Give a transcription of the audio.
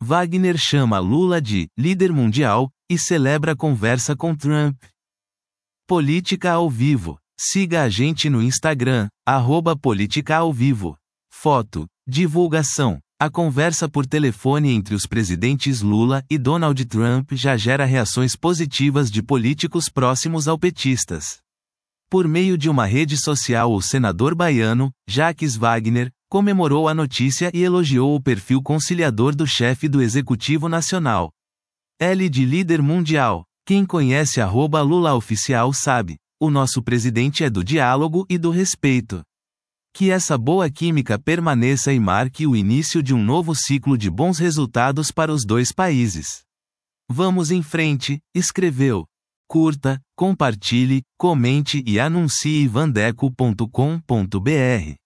Wagner chama Lula de líder mundial e celebra conversa com Trump. Política ao vivo. Siga a gente no Instagram, @politicaauvivo. Foto. Divulgação. A conversa por telefone entre os presidentes Lula e Donald Trump já gera reações positivas de políticos próximos ao petistas. Por meio de uma rede social, o senador baiano, Jacques Wagner, comemorou a notícia e elogiou o perfil conciliador do chefe do Executivo Nacional. L de líder mundial. Quem conhece @LulaOficial sabe, o nosso presidente é do diálogo e do respeito. Que essa boa química permaneça e marque o início de um novo ciclo de bons resultados para os dois países. Vamos em frente, escreveu. Curta, compartilhe, comente e anuncie vandeco.com.br.